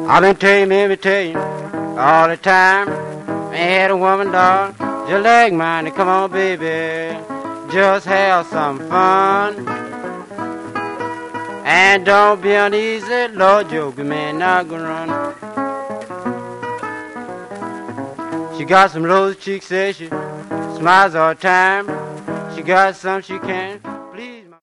I've been telling me, all the time. I had a woman, dog, just like mine. Come on, baby, just have some fun. And don't be uneasy, Lord, joking, man, not gonna run. She got some rose cheeks, says she smiles all the time. She got some she can't